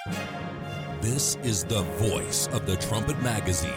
This is the voice of the Trumpet Magazine.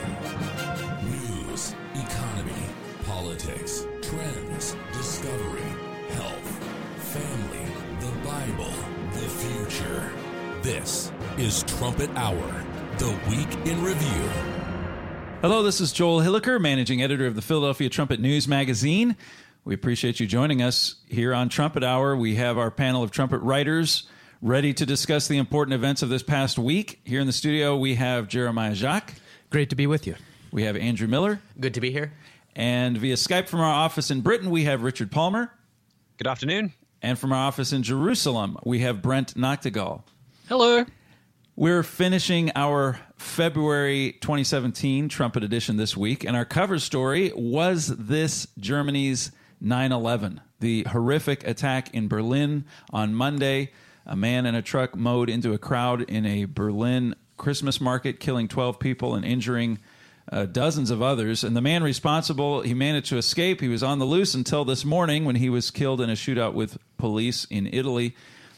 News, economy, politics, trends, discovery, health, family, the Bible, the future. This is Trumpet Hour, the week in review. Hello, this is Joel Hilliker, managing editor of the Philadelphia Trumpet News Magazine. We appreciate you joining us here on Trumpet Hour. We have our panel of trumpet writers ready to discuss the important events of this past week. Here in the studio, we have Jeremiah Jacques. Great to be with you. We have Andrew Miller. Good to be here. And via Skype from our office in Britain, we have Richard Palmer. Good afternoon. And from our office in Jerusalem, we have Brent Noctegal. Hello. We're finishing our February 2017 Trumpet Edition this week, and our cover story was this Germany's 9/11, the horrific attack in Berlin on Monday. A man in a truck mowed into a crowd in a Berlin Christmas market, killing 12 people and injuring dozens of others. And the man responsible, he managed to escape. He was on the loose until this morning when he was killed in a shootout with police in Italy.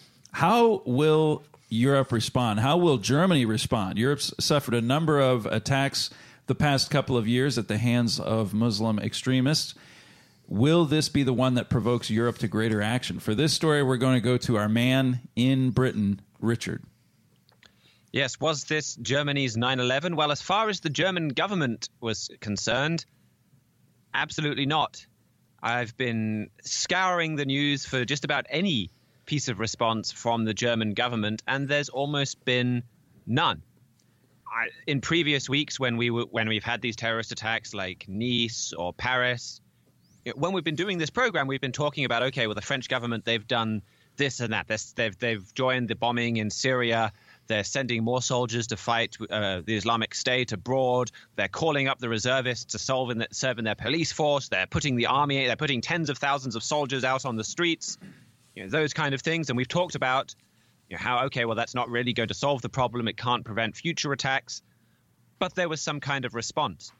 How will Europe respond? How will Germany respond? Europe's suffered a number of attacks the past couple of years at the hands of Muslim extremists. Will this be the one that provokes Europe to greater action? For this story, we're going to go to our man in Britain, Richard. Yes, was this Germany's 9/11? Well, as far as the German government was concerned, absolutely not. I've been scouring the news for just about any piece of response from the German government, and there's almost been none. In previous weeks, when we've had these terrorist attacks like Nice or Paris, when we've been doing this program, we've been talking about, okay, well, the French government, they've done this and that. They've joined the bombing in Syria. They're sending more soldiers to fight the Islamic State abroad. They're calling up the reservists to serve in their police force. They're putting they're putting tens of thousands of soldiers out on the streets, those kind of things. And we've talked about how, okay, well, that's not really going to solve the problem. It can't prevent future attacks. But there was some kind of response.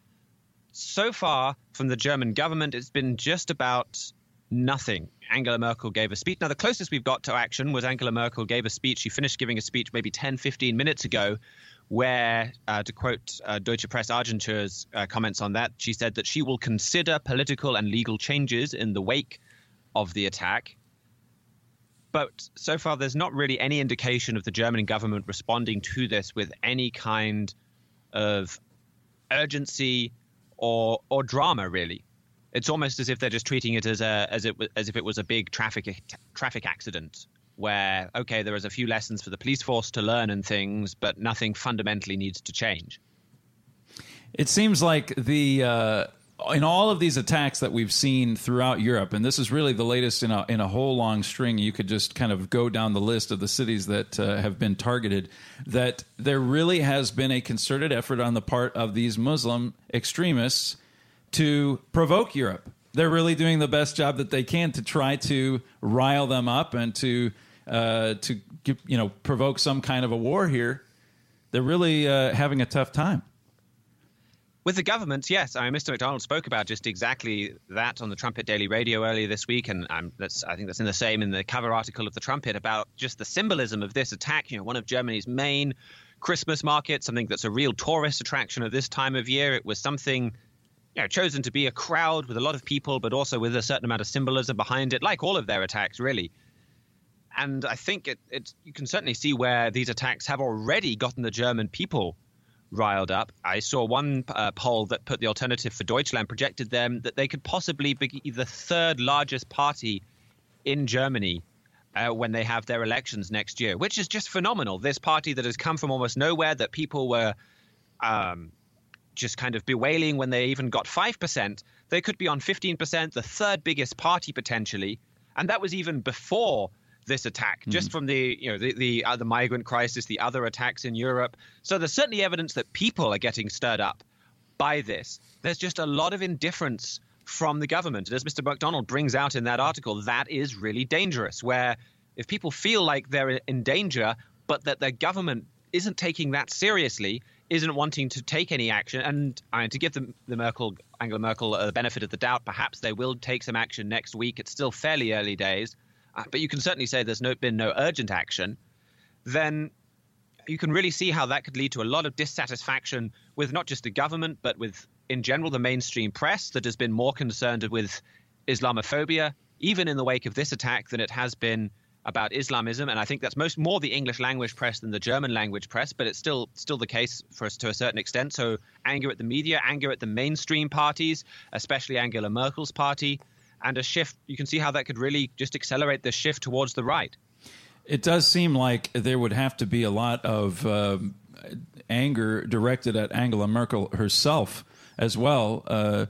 So far, from the German government, it's been just about nothing. Angela Merkel gave a speech. Now, the closest we've got to action was Angela Merkel gave a speech. She finished giving a speech maybe 10, 15 minutes ago where, to quote Deutsche Presse Argenture's comments on that, she said that she will consider political and legal changes in the wake of the attack. But so far, there's not really any indication of the German government responding to this with any kind of urgency or drama, really. It's almost as if they're just treating it as if it was a big traffic accident where, okay, there is a few lessons for the police force to learn and things, but nothing fundamentally needs to change. It seems like in all of these attacks that we've seen throughout Europe, and this is really the latest in a whole long string, you could just kind of go down the list of the cities that have been targeted, that there really has been a concerted effort on the part of these Muslim extremists to provoke Europe. They're really doing the best job that they can to try to rile them up and to provoke some kind of a war here. They're really having a tough time. With the government, yes. Mr. McDonald spoke about just exactly that on the Trumpet Daily Radio earlier this week, and I think that's in the same in the cover article of the Trumpet about just the symbolism of this attack. One of Germany's main Christmas markets, something that's a real tourist attraction at this time of year. It was something chosen to be a crowd with a lot of people, but also with a certain amount of symbolism behind it, like all of their attacks, really. And I think you can certainly see where these attacks have already gotten the German people riled up. I saw one poll that put the Alternative for Deutschland projected them that they could possibly be the third largest party in Germany when they have their elections next year, which is just phenomenal. This party that has come from almost nowhere, that people were just kind of bewailing when they even got 5%, they could be on 15%, the third biggest party potentially. And that was even before this attack, just from the other migrant crisis, the other attacks in Europe. So there's certainly evidence that people are getting stirred up by this. There's just a lot of indifference from the government. And as Mr. McDonald brings out in that article, that is really dangerous, where if people feel like they're in danger, but that their government isn't taking that seriously, isn't wanting to take any action, and to give Angela Merkel the benefit of the doubt, perhaps they will take some action next week. It's still fairly early days. But you can certainly say there's been no urgent action, then you can really see how that could lead to a lot of dissatisfaction with not just the government, but with, in general, the mainstream press that has been more concerned with Islamophobia, even in the wake of this attack, than it has been about Islamism. And I think that's more the English language press than the German language press, but it's still the case for us to a certain extent. So anger at the media, anger at the mainstream parties, especially Angela Merkel's party, and a shift. You can see how that could really just accelerate the shift towards the right. It does seem like there would have to be a lot of anger directed at Angela Merkel herself as well.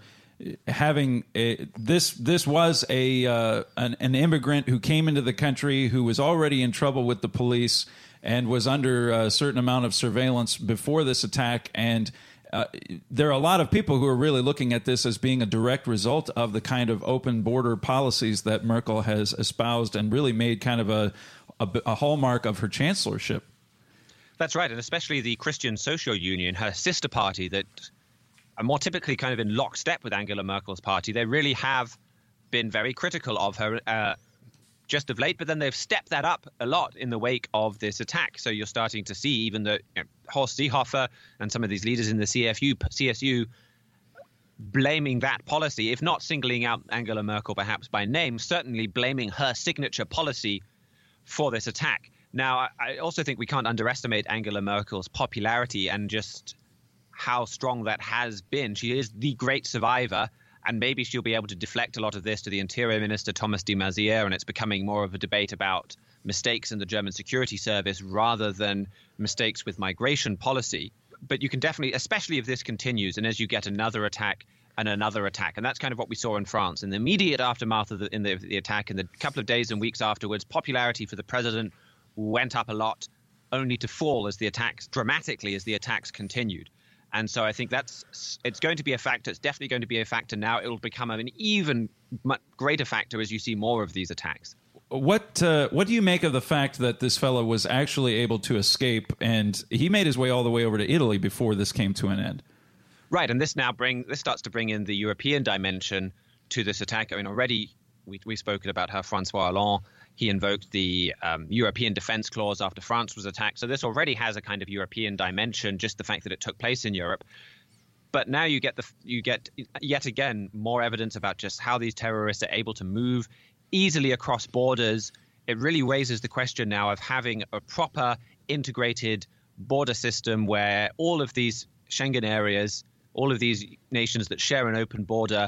This was an immigrant who came into the country who was already in trouble with the police and was under a certain amount of surveillance before this attack. And there are a lot of people who are really looking at this as being a direct result of the kind of open border policies that Merkel has espoused and really made kind of a hallmark of her chancellorship. That's right, and especially the Christian Social Union, her sister party that are more typically kind of in lockstep with Angela Merkel's party. They really have been very critical of her just of late, but then they've stepped that up a lot in the wake of this attack. So you're starting to see even the Horst Seehofer and some of these leaders in the CSU blaming that policy, if not singling out Angela Merkel perhaps by name, certainly blaming her signature policy for this attack. Now, I also think we can't underestimate Angela Merkel's popularity and just how strong that has been. She is the great survivor, and maybe she'll be able to deflect a lot of this to the Interior Minister, Thomas de Maizière, and it's becoming more of a debate about mistakes in the German security service rather than mistakes with migration policy. But you can definitely, especially if this continues, and as you get another attack, and that's kind of what we saw in France. In the immediate aftermath of the attack, in the couple of days and weeks afterwards, popularity for the president went up a lot, only to fall dramatically as the attacks continued. And so I think it's going to be a factor. It's definitely going to be a factor now. It'll become an even much greater factor as you see more of these attacks. What do you make of the fact that this fellow was actually able to escape, and he made his way all the way over to Italy before this came to an end? Right, and this starts to bring in the European dimension to this attack. I mean, already we've spoken about how François Hollande, he invoked the European Defense Clause after France was attacked. So this already has a kind of European dimension, just the fact that it took place in Europe. But now you get yet again more evidence about just how these terrorists are able to move easily across borders. It really raises the question now of having a proper integrated border system where all of these Schengen areas, all of these nations that share an open border,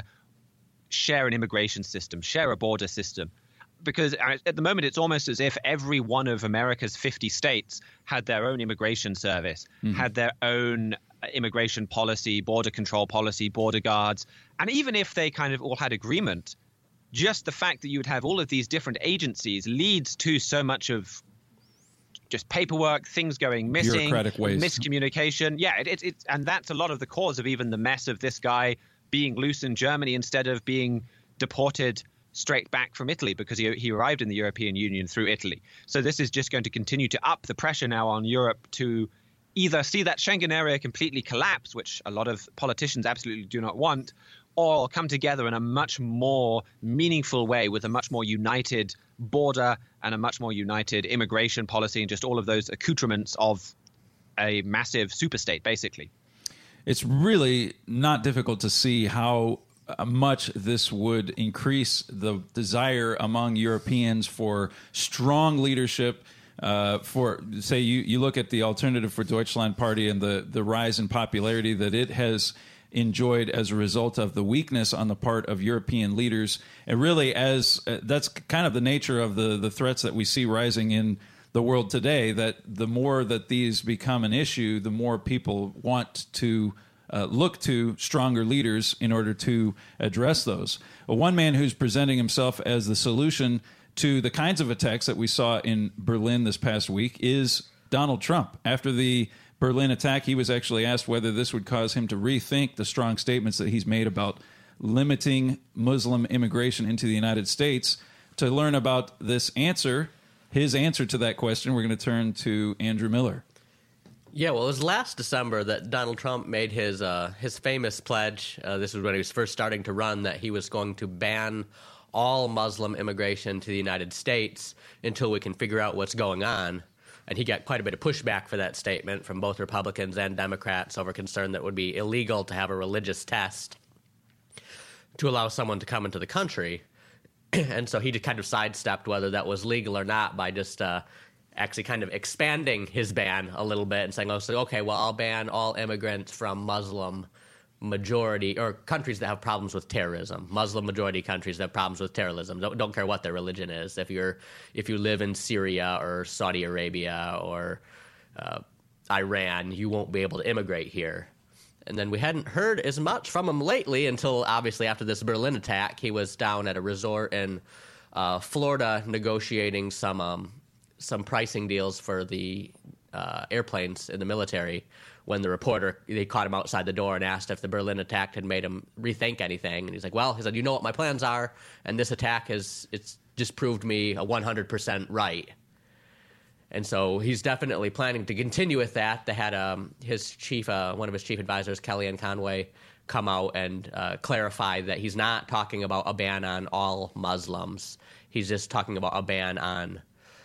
share an immigration system, share a border system. Because at the moment, it's almost as if every one of America's 50 states had their own immigration service, had their own immigration policy, border control policy, border guards. And even if they kind of all had agreement, just the fact that you would have all of these different agencies leads to so much of just paperwork, things going missing, miscommunication. Yeah, and that's a lot of the cause of even the mess of this guy being loose in Germany instead of being deported straight back from Italy, because he arrived in the European Union through Italy. So this is just going to continue to up the pressure now on Europe to either see that Schengen area completely collapse, which a lot of politicians absolutely do not want, or come together in a much more meaningful way with a much more united border and a much more united immigration policy and just all of those accoutrements of a massive superstate, basically. It's really not difficult to see how much this would increase the desire among Europeans for strong leadership. For, say, you look at the Alternative for Deutschland party and the rise in popularity that it has enjoyed as a result of the weakness on the part of European leaders. And really, as that's kind of the nature of the threats that we see rising in the world today, that the more that these become an issue, the more people want to look to stronger leaders in order to address those. One man who's presenting himself as the solution to the kinds of attacks that we saw in Berlin this past week is Donald Trump. After the Berlin attack, he was actually asked whether this would cause him to rethink the strong statements that he's made about limiting Muslim immigration into the United States. To learn about this answer, his answer to that question, we're going to turn to Andrew Miller. Yeah, well, it was last December that Donald Trump made his famous pledge. This was when he was first starting to run, that he was going to ban all Muslim immigration to the United States until we can figure out what's going on. And he got quite a bit of pushback for that statement from both Republicans and Democrats over concern that it would be illegal to have a religious test to allow someone to come into the country. And so he just kind of sidestepped whether that was legal or not by just actually kind of expanding his ban a little bit and saying, okay, well, I'll ban all immigrants from Muslim majority or countries that have problems with terrorism. Muslim majority countries that have problems with terrorism. Don't care what their religion is. If you live in Syria or Saudi Arabia or Iran, you won't be able to immigrate here. And then we hadn't heard as much from him lately until obviously after this Berlin attack. He was down at a resort in Florida negotiating some pricing deals for the airplanes in the military when the reporter, they caught him outside the door and asked if the Berlin attack had made him rethink anything. And he's like, well, he said, you know what my plans are, and this attack it's just proved me 100% right. And so he's definitely planning to continue with that. They had his chief, one of his chief advisors, Kellyanne Conway, come out and clarify that he's not talking about a ban on all Muslims. He's just talking about a ban on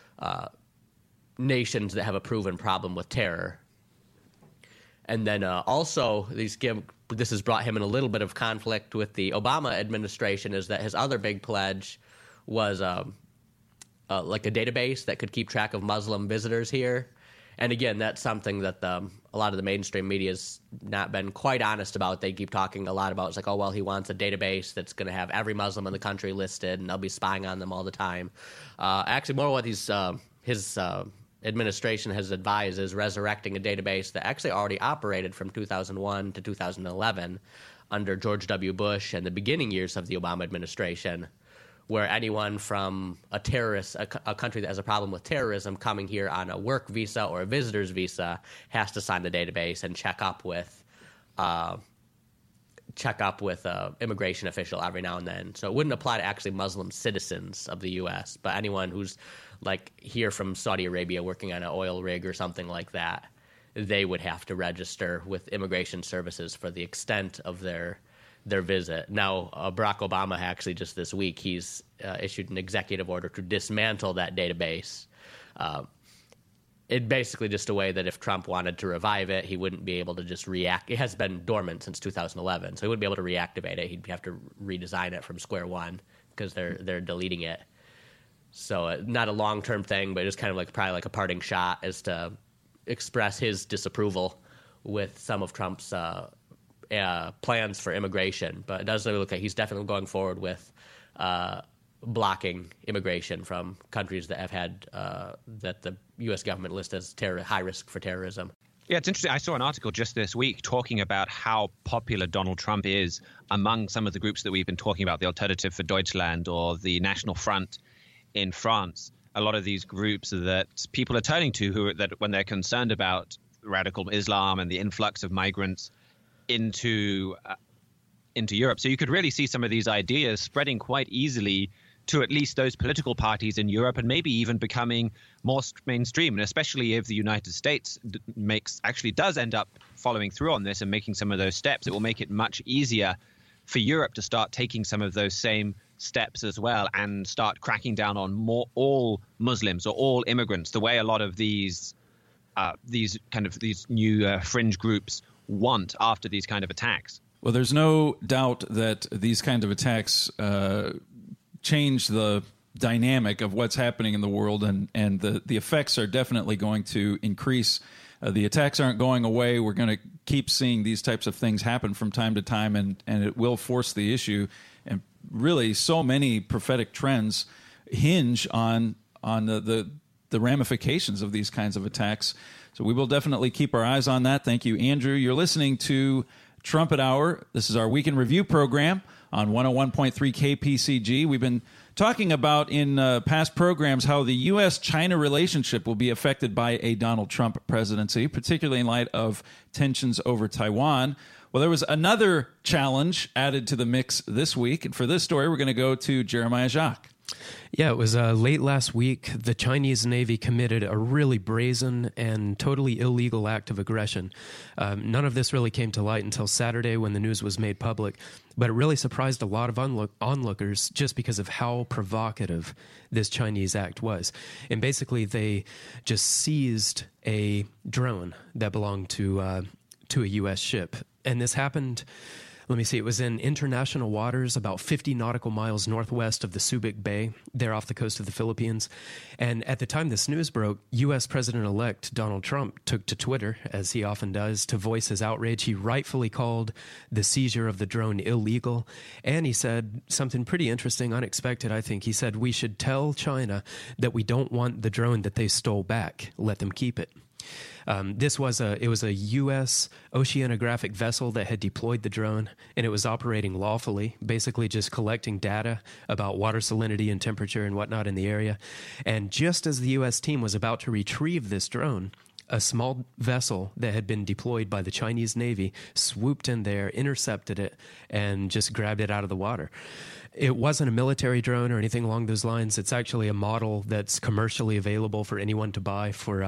nations that have a proven problem with terror. And then also, this has brought him in a little bit of conflict with the Obama administration, is that his other big pledge was like a database that could keep track of Muslim visitors here. And again, that's something that a lot of the mainstream media has not been quite honest about. They keep talking a lot about, it's like, oh, well, he wants a database that's going to have every Muslim in the country listed, and they'll be spying on them all the time. Actually, more what his administration has advised is resurrecting a database that actually already operated from 2001 to 2011 under George W. Bush and the beginning years of the Obama administration, where anyone from a country that has a problem with terrorism coming here on a work visa or a visitor's visa has to sign the database and check up with immigration official every now and then. So it wouldn't apply to actually Muslim citizens of the U.S., but anyone who's like here from Saudi Arabia working on an oil rig or something like that, they would have to register with immigration services for the extent of their visit. Now, Barack Obama actually just this week, he's issued an executive order to dismantle that database. It basically just a way that if Trump wanted to revive it, he wouldn't be able to just react. It has been dormant since 2011, so he wouldn't be able to reactivate it. He'd have to redesign it from square one because they're deleting it. So not a long-term thing, but just kind of like probably like a parting shot is to express his disapproval with some of Trump's plans for immigration. But it does look like he's definitely going forward with blocking immigration from countries that have had that the U.S. government lists as high risk for terrorism. Yeah, it's interesting. I saw an article just this week talking about how popular Donald Trump is among some of the groups that we've been talking about, the Alternative for Deutschland or the National Front in France. A lot of these groups that people are turning to that when they're concerned about radical Islam and the influx of migrants into Europe. So you could really see some of these ideas spreading quite easily to at least those political parties in Europe and maybe even becoming more mainstream. And especially if the United States does end up following through on this and making some of those steps, it will make it much easier for Europe to start taking some of those same steps as well and start cracking down on all Muslims or all immigrants, the way a lot of these new fringe groups want after these kind of attacks. Well, there's no doubt that these kinds of attacks change the dynamic of what's happening in the world, and the effects are definitely going to increase. The attacks aren't going away. We're going to keep seeing these types of things happen from time to time, and it will force the issue. And really, so many prophetic trends hinge on the ramifications of these kinds of attacks. So we will definitely keep our eyes on that. Thank you, Andrew. You're listening to Trumpet Hour. This is our Weekend Review program on 101.3 KPCG. We've been talking about in past programs how the U.S.-China relationship will be affected by a Donald Trump presidency, particularly in light of tensions over Taiwan. Well, there was another challenge added to the mix this week, and for this story, we're going to go to Jeremiah Jacques. Yeah, it was late last week. The Chinese Navy committed a really brazen and totally illegal act of aggression. None of this really came to light until Saturday when the news was made public, but it really surprised a lot of onlookers just because of how provocative this Chinese act was. And basically, they just seized a drone that belonged to a U.S. ship. And this happened... Let me see, it was in international waters about 50 nautical miles northwest of the Subic Bay, there off the coast of the Philippines. And at the time this news broke, U.S. President-elect Donald Trump took to Twitter, as he often does, to voice his outrage. He rightfully called the seizure of the drone illegal. And he said something pretty interesting, unexpected, I think. He said, "We should tell China that we don't want the drone that they stole back. Let them keep it." It was a U.S. oceanographic vessel that had deployed the drone, and it was operating lawfully, basically just collecting data about water salinity and temperature and whatnot in the area. And just as the U.S. team was about to retrieve this drone, a small vessel that had been deployed by the Chinese Navy swooped in there, intercepted it, and just grabbed it out of the water. It wasn't a military drone or anything along those lines. It's actually a model that's commercially available for anyone to buy for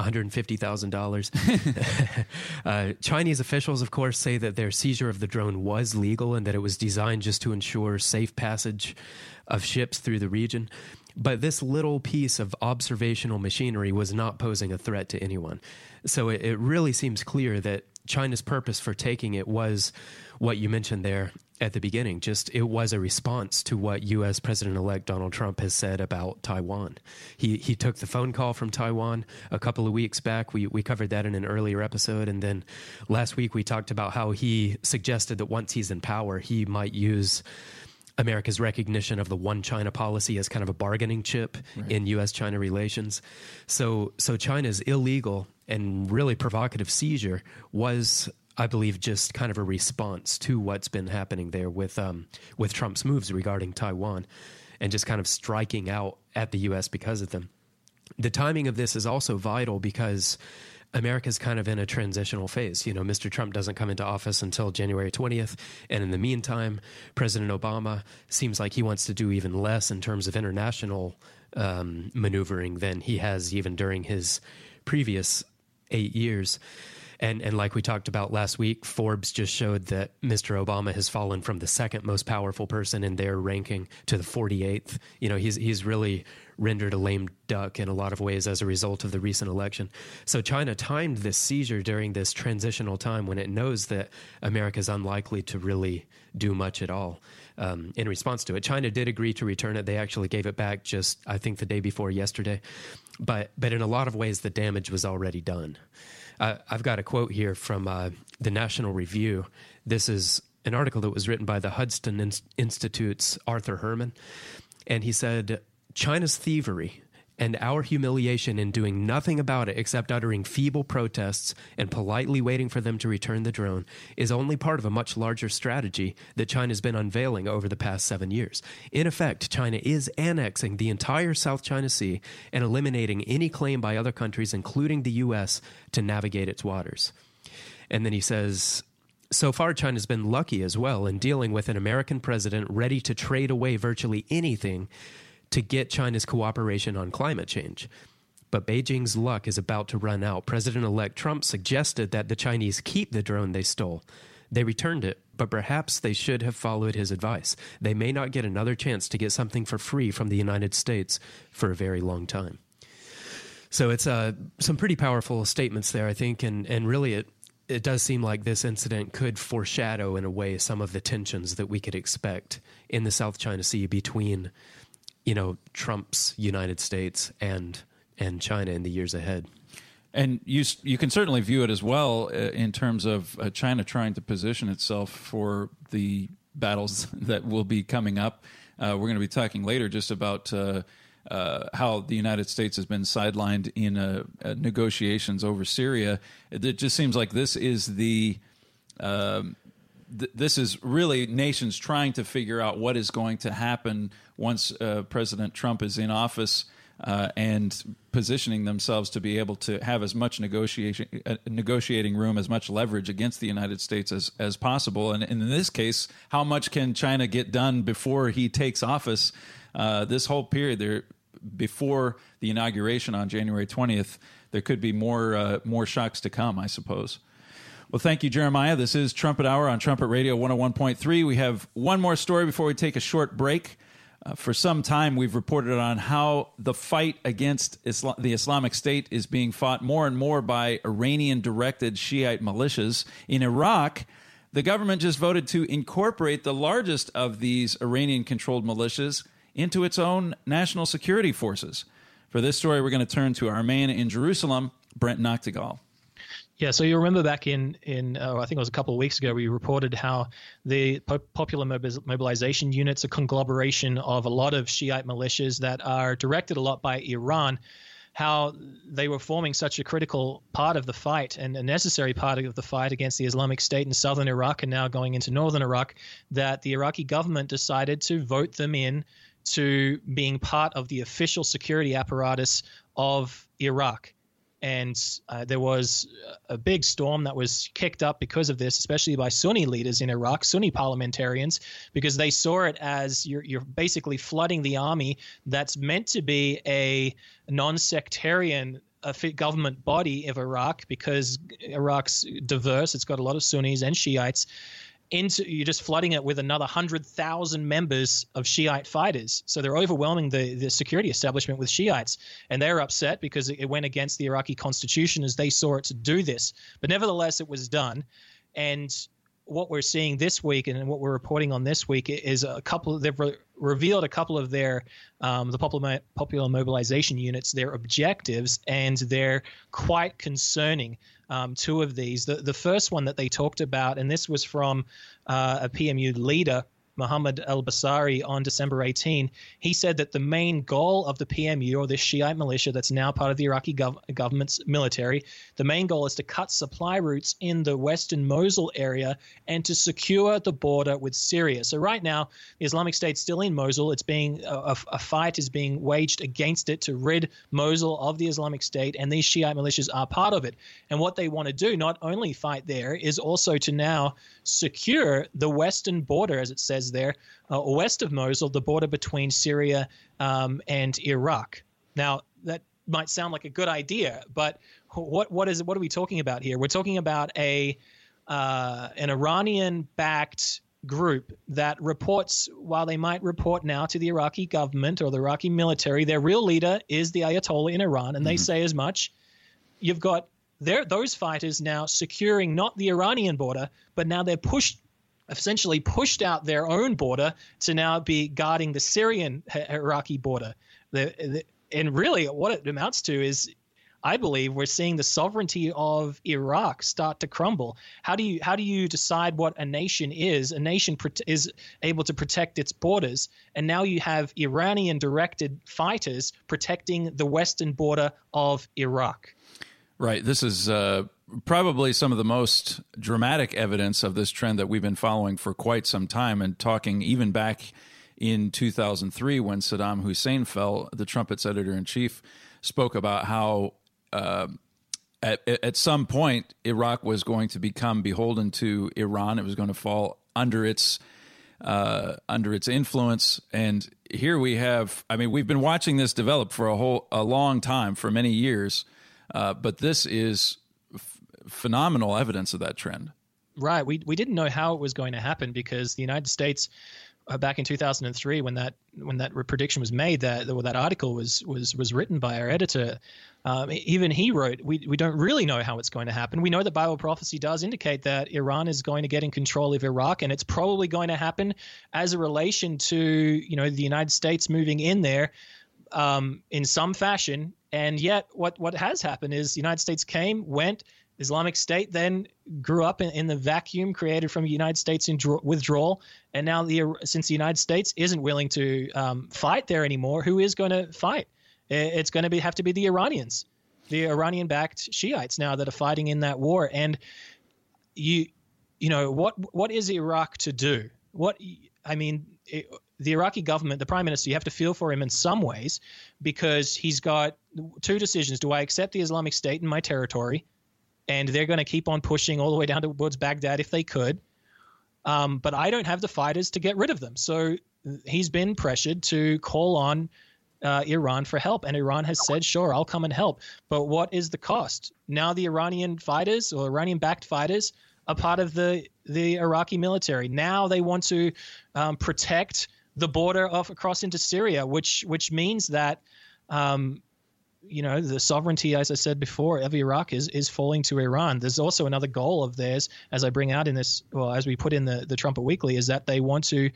$150,000. Chinese officials, of course, say that their seizure of the drone was legal and that it was designed just to ensure safe passage of ships through the region. But this little piece of observational machinery was not posing a threat to anyone. So it really seems clear that China's purpose for taking it was what you mentioned there at the beginning. Just it was a response to what U.S. President-elect Donald Trump has said about Taiwan. He took the phone call from Taiwan a couple of weeks back. We covered that in an earlier episode. And then last week we talked about how he suggested that once he's in power, he might use America's recognition of the one China policy as kind of a bargaining chip in U.S.-China relations. So China's illegal and really provocative seizure was, I believe, just kind of a response to what's been happening there with Trump's moves regarding Taiwan and just kind of striking out at the U.S. because of them. The timing of this is also vital because America's kind of in a transitional phase. You know, Mr. Trump doesn't come into office until January 20th. And in the meantime, President Obama seems like he wants to do even less in terms of international maneuvering than he has even during his previous 8 years. And like we talked about last week, Forbes just showed that Mr. Obama has fallen from the second most powerful person in their ranking to the 48th. You know, he's really rendered a lame duck in a lot of ways as a result of the recent election. So China timed this seizure during this transitional time when it knows that America is unlikely to really do much at all in response to it. China did agree to return it. They actually gave it back just, I think, the day before yesterday. But in a lot of ways, the damage was already done. I've got a quote here from the National Review. This is an article that was written by the Hudson Institute's Arthur Herman. And he said, "China's thievery and our humiliation in doing nothing about it except uttering feeble protests and politely waiting for them to return the drone is only part of a much larger strategy that China's been unveiling over the past 7 years. In effect, China is annexing the entire South China Sea and eliminating any claim by other countries, including the U.S., to navigate its waters." And then he says, "So far, China's been lucky as well in dealing with an American president ready to trade away virtually anything to get China's cooperation on climate change. But Beijing's luck is about to run out. President-elect Trump suggested that the Chinese keep the drone they stole. They returned it, but perhaps they should have followed his advice. They may not get another chance to get something for free from the United States for a very long time." So it's some pretty powerful statements there, I think, and really it does seem like this incident could foreshadow in a way some of the tensions that we could expect in the South China Sea between, you know, Trump's United States and China in the years ahead. And you can certainly view it as well in terms of China trying to position itself for the battles that will be coming up. We're going to be talking later just about how the United States has been sidelined in negotiations over Syria. It just seems like this is this is really nations trying to figure out what is going to happen once President Trump is in office and positioning themselves to be able to have as much negotiating room, as much leverage against the United States as possible. And in this case, how much can China get done before he takes office? this whole period there before the inauguration on January 20th, there could be more shocks to come, I suppose. Well, thank you, Jeremiah. This is Trumpet Hour on Trumpet Radio 101.3. We have one more story before we take a short break. For some time, we've reported on how the fight against the Islamic State is being fought more and more by Iranian-directed Shiite militias. In Iraq, the government just voted to incorporate the largest of these Iranian-controlled militias into its own national security forces. For this story, we're going to turn to our man in Jerusalem, Brent Noctegal. Yeah, so you remember back in I think it was a couple of weeks ago, we reported how the Popular Mobilization Unit's a conglomeration of a lot of Shiite militias that are directed a lot by Iran, how they were forming such a critical part of the fight and a necessary part of the fight against the Islamic State in southern Iraq and now going into northern Iraq, that the Iraqi government decided to vote them in to being part of the official security apparatus of Iraq. And there was a big storm that was kicked up because of this, especially by Sunni leaders in Iraq, Sunni parliamentarians, because they saw it as you're basically flooding the army that's meant to be a non-sectarian government body of Iraq, because Iraq's diverse. It's got a lot of Sunnis and Shiites. You're just flooding it with another 100,000 members of Shiite fighters. So they're overwhelming the security establishment with Shiites. And they're upset because it went against the Iraqi constitution as they saw it to do this. But nevertheless, it was done. And what we're seeing this week and what we're reporting on this week is they've revealed a couple of their the Popular Mobilization Units, their objectives, and they're quite concerning. Two of these. The first one that they talked about, and this was from a PMU leader, Mohammed al-Basari, on December 18, he said that the main goal of the PMU, or this Shiite militia that's now part of the Iraqi government's military, the main goal is to cut supply routes in the western Mosul area and to secure the border with Syria. So right now, the Islamic State's still in Mosul. It's being a fight is being waged against it to rid Mosul of the Islamic State, and these Shiite militias are part of it. And what they want to do, not only fight there, is also to now secure the western border, as it says there, west of Mosul, the border between Syria and Iraq. Now, that might sound like a good idea, but what are we talking about here? We're talking about an Iranian-backed group that reports, while they might report now to the Iraqi government or the Iraqi military, their real leader is the Ayatollah in Iran, and they say as much. You've got those fighters now securing not the Iranian border, but now they're essentially pushed out their own border to now be guarding the Syrian Iraqi border. And really what it amounts to is, I believe, we're seeing the sovereignty of Iraq start to crumble. How do you decide what a nation is? A nation is able to protect its borders, and now you have Iranian-directed fighters protecting the western border of Iraq. Right. This is probably some of the most dramatic evidence of this trend that we've been following for quite some time, and talking even back in 2003 when Saddam Hussein fell. The Trumpet's editor-in-chief spoke about how at some point Iraq was going to become beholden to Iran. It was going to fall under its influence. And here we have, we've been watching this develop for a long time, for many years. But this is phenomenal evidence of that trend. Right. We didn't know how it was going to happen, because the United States, back in 2003, when that prediction was made, that article was written by our editor, even he wrote, we don't really know how it's going to happen. We know that Bible prophecy does indicate that Iran is going to get in control of Iraq, and it's probably going to happen as a relation to the United States moving in there in some fashion. And yet what has happened is the United States went, Islamic State then grew up in the vacuum created from the United States withdrawal. And now since the United States isn't willing to fight there anymore, who is going to fight? It's going to have to be the Iranians, the Iranian-backed Shiites now that are fighting in that war. And what is Iraq to do? The Iraqi government, the prime minister, you have to feel for him in some ways, because he's got two decisions. Do I accept the Islamic State in my territory? And they're going to keep on pushing all the way down towards Baghdad if they could. But I don't have the fighters to get rid of them. So he's been pressured to call on Iran for help, and Iran has said, sure, I'll come and help. But what is the cost? Now the Iranian fighters or Iranian-backed fighters are part of the Iraqi military. Now they want to protect the border across into Syria, which means that the sovereignty, as I said before, of Iraq is falling to Iran. There's also another goal of theirs, as I bring out in this, well, as we put in the Trumpet Weekly, is that they want to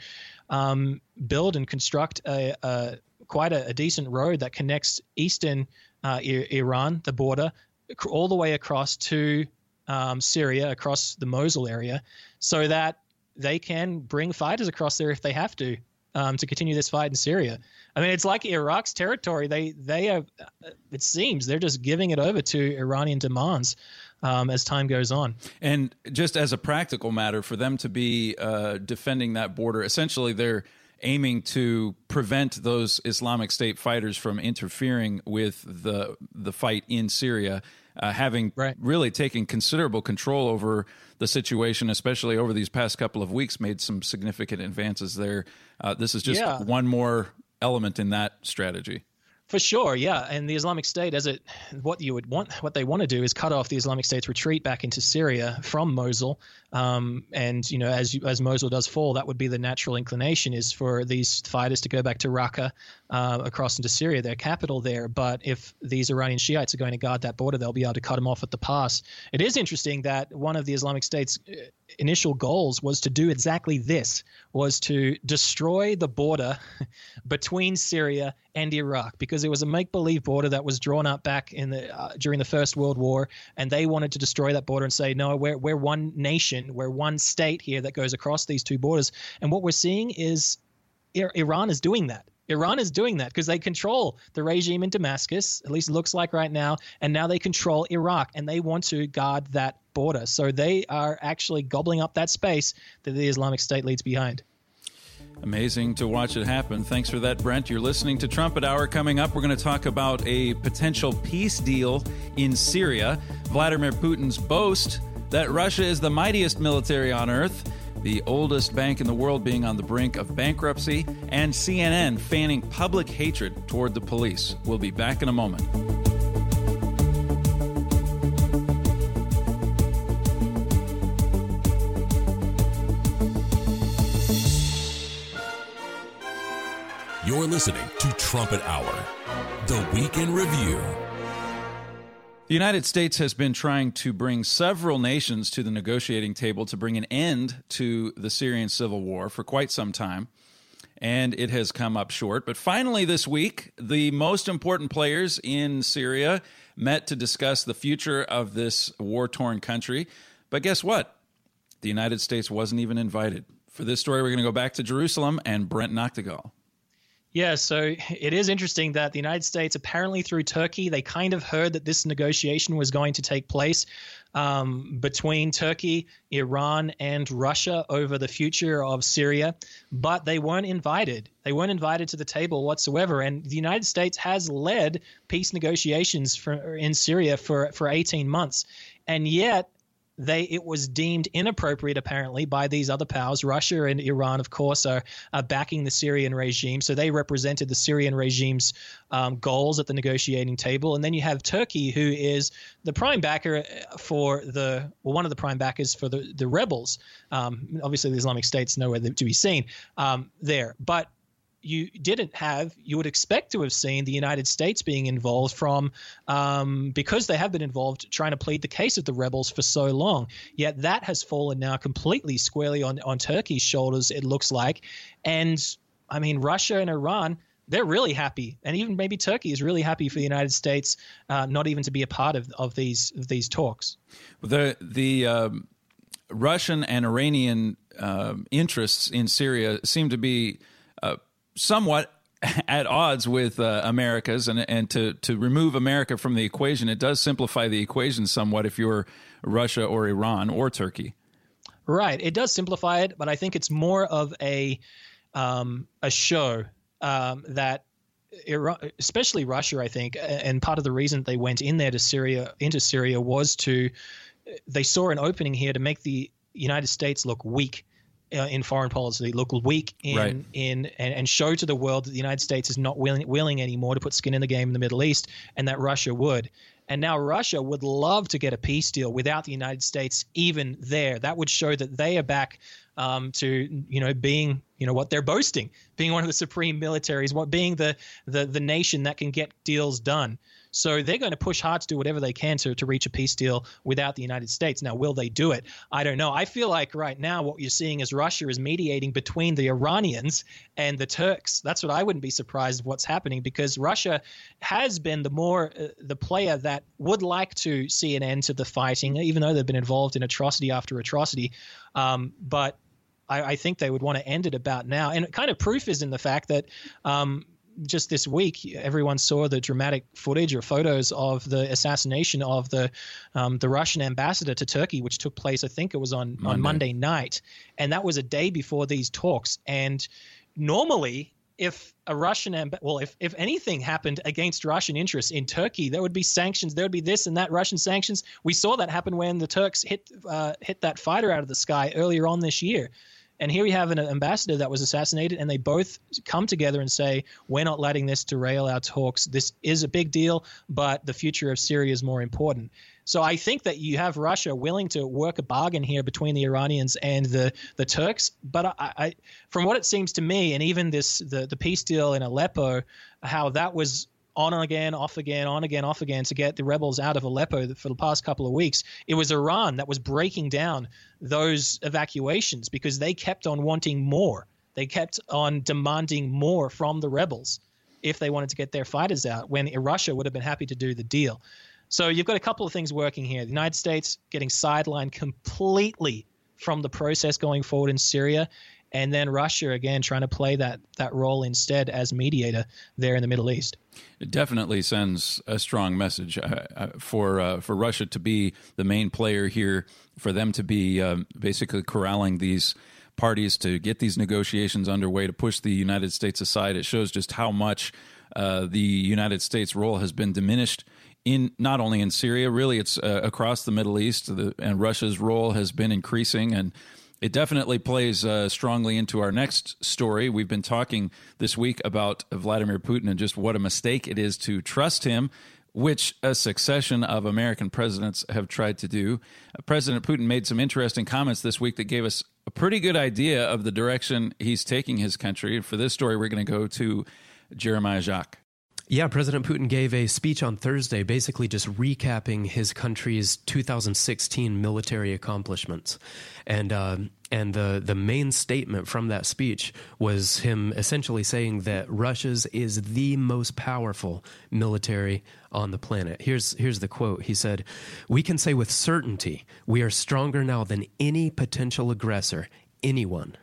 build and construct quite a decent road that connects eastern Iran, the border, all the way across to Syria, across the Mosul area, so that they can bring fighters across there if they have to continue this fight in Syria. I mean, it's like Iraq's territory. They have, it seems, they're just giving it over to Iranian demands as time goes on. And just as a practical matter, for them to be defending that border, essentially they're aiming to prevent those Islamic State fighters from interfering with the fight in Syria, having really taken considerable control over the situation, especially over these past couple of weeks, made some significant advances there. This is just one more element in that strategy. For sure, yeah. And the Islamic State, what they want to do is cut off the Islamic State's retreat back into Syria from Mosul. And as Mosul does fall, that would be the natural inclination, is for these fighters to go back to Raqqa, across into Syria, their capital there. But if these Iranian Shiites are going to guard that border, they'll be able to cut them off at the pass. It is interesting that one of the Islamic State's initial goals was to do exactly this, was to destroy the border between Syria and Iraq, because it was a make-believe border that was drawn up back in during the First World War, and they wanted to destroy that border and say, no, we're one nation, we're one state here that goes across these two borders. And what we're seeing is Iran is doing that. Iran is doing that because they control the regime in Damascus, at least it looks like right now, and now they control Iraq, and they want to guard that border. So they are actually gobbling up that space that the Islamic State leaves behind. Amazing to watch it happen. Thanks for that, Brent. You're listening to Trumpet Hour. Coming up, we're going to talk about a potential peace deal in Syria, Vladimir Putin's boast that Russia is the mightiest military on earth, the oldest bank in the world being on the brink of bankruptcy, and CNN fanning public hatred toward the police. We'll be back in a moment. You're listening to Trumpet Hour, the Week in Review. The United States has been trying to bring several nations to the negotiating table to bring an end to the Syrian civil war for quite some time, and it has come up short. But finally this week, the most important players in Syria met to discuss the future of this war-torn country. But guess what? The United States wasn't even invited. For this story, we're going to go back to Jerusalem and Brent Noctegal. Yeah, so it is interesting that the United States, apparently through Turkey, they kind of heard that this negotiation was going to take place between Turkey, Iran, and Russia over the future of Syria, but they weren't invited. They weren't invited to the table whatsoever. And the United States has led peace negotiations in Syria for 18 months. And yet it was deemed inappropriate, apparently, by these other powers. Russia and Iran, of course, are backing the Syrian regime. So they represented the Syrian regime's goals at the negotiating table. And then you have Turkey, who is the prime backer one of the prime backers for the rebels. Obviously, the Islamic State's nowhere to be seen there. But you would expect to have seen the United States being involved because they have been involved trying to plead the case of the rebels for so long. Yet that has fallen now completely squarely on Turkey's shoulders, it looks like. And I mean, Russia and Iran, they're really happy. And even maybe Turkey is really happy for the United States not even to be a part of these talks. The Russian and Iranian interests in Syria seem to be somewhat at odds with America's, and to remove America from the equation, it does simplify the equation somewhat if you're Russia or Iran or Turkey. Right. It does simplify it, but I think it's more of a show that Iran, especially Russia, I think, and part of the reason they went into Syria was they saw an opening here to make the United States look weak in foreign policy, look weak and show to the world that the United States is not willing anymore to put skin in the game in the Middle East, and that Russia would. And now Russia would love to get a peace deal without the United States even there. That would show that they are back to being what they're boasting, being one of the supreme militaries, being the nation that can get deals done. So they're going to push hard to do whatever they can to reach a peace deal without the United States. Now, will they do it? I don't know. I feel like right now what you're seeing is Russia is mediating between the Iranians and the Turks. That's what I wouldn't be surprised of what's happening, because Russia has been the player that would like to see an end to the fighting, even though they've been involved in atrocity after atrocity. But I think they would want to end it about now. And kind of proof is in the fact that just this week, everyone saw the dramatic footage or photos of the assassination of the Russian ambassador to Turkey, which took place, I think it was on Monday night. And that was a day before these talks. And normally, if a Russian if anything happened against Russian interests in Turkey, there would be sanctions. There would be this and that Russian sanctions. We saw that happen when the Turks hit that fighter out of the sky earlier on this year. And here we have an ambassador that was assassinated, and they both come together and say, we're not letting this derail our talks. This is a big deal, but the future of Syria is more important. So I think that you have Russia willing to work a bargain here between the Iranians and the Turks. But I from what it seems to me, and even the peace deal in Aleppo, how that was on again, off again, on again, off again to get the rebels out of Aleppo for the past couple of weeks. It was Iran that was breaking down those evacuations because they kept on wanting more. They kept on demanding more from the rebels if they wanted to get their fighters out, when Russia would have been happy to do the deal. So you've got a couple of things working here. The United States getting sidelined completely from the process going forward in Syria, and then Russia, again, trying to play that role instead as mediator there in the Middle East. It definitely sends a strong message for Russia to be the main player here, for them to be basically corralling these parties to get these negotiations underway, to push the United States aside. It shows just how much the United States' role has been diminished in not only in Syria, really it's across the Middle East, and Russia's role has been increasing, and it definitely plays strongly into our next story. We've been talking this week about Vladimir Putin and just what a mistake it is to trust him, which a succession of American presidents have tried to do. President Putin made some interesting comments this week that gave us a pretty good idea of the direction he's taking his country. For this story, we're going to go to Jeremiah Jacques. Yeah, President Putin gave a speech on Thursday basically just recapping his country's 2016 military accomplishments. And the main statement from that speech was him essentially saying that Russia's is the most powerful military on the planet. Here's the quote. He said, "We can say with certainty we are stronger now than any potential aggressor, anyone."